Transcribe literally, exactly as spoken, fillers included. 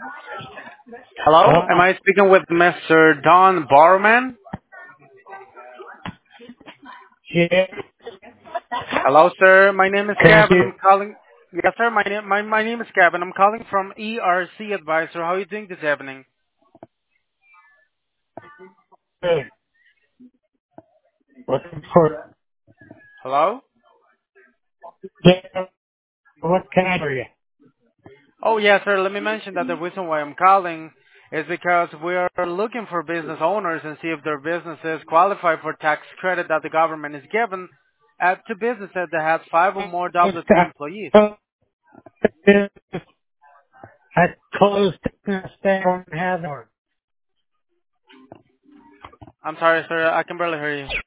Hello, am Uh, I speaking with Mister Don Barman? yeah, Hello, sir. My name is can Gavin. do. I'm calling. Yes, sir. My name, my, my name is Gavin. I'm calling from E R C Advisor. How are you doing this evening? Good. Looking for, Hello. yeah, what can I do you? Oh, yes, sir. Let me mention that the reason why I'm calling is because we are looking for business owners and see if their businesses qualify for tax credit that the government is given uh, to businesses that have five or more Closed, W two employees. uh, I closed business down, have or I'm sorry, sir. I can barely hear you.